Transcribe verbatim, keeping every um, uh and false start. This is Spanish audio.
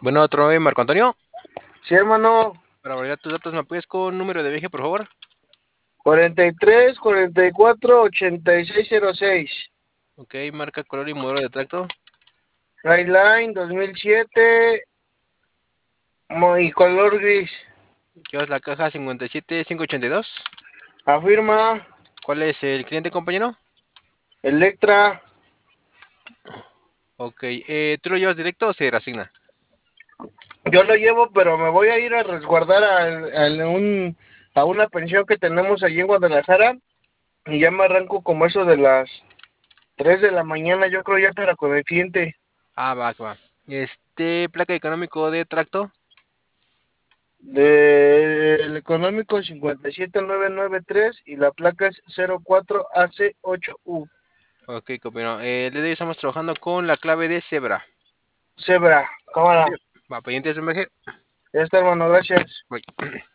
Bueno, otro vez, Marco Antonio. Sí, hermano. Para validar tus datos, ¿me apoyas con número de viaje, por favor? cuarenta y tres, cuarenta y cuatro, ochenta y seis cero seis. Ok, marca, color y modelo de tracto. Highline dos mil siete mo- y color gris. Llevas la caja cincuenta y siete quinientos ochenta y dos. Afirma ¿Cuál es el cliente, compañero? Electra. Ok, eh, ¿tú lo llevas directo o se reasigna? Yo lo llevo, pero me voy a ir a resguardar a, a un, a una pensión que tenemos allí en Guadalajara. Y ya me arranco como eso de las tres de la mañana, yo creo ya para con el cliente. Ah, va, va. Este, placa económico de tracto. Del económico cincuenta y siete mil novecientos noventa y tres y la placa es cero cuatro A C ocho U. Ok, compañero. Eh, el día de hoy estamos trabajando con la clave de cebra. Zebra, cámara. Sí. Va, pendientes de viaje. Ya está, hermano, gracias. Bye.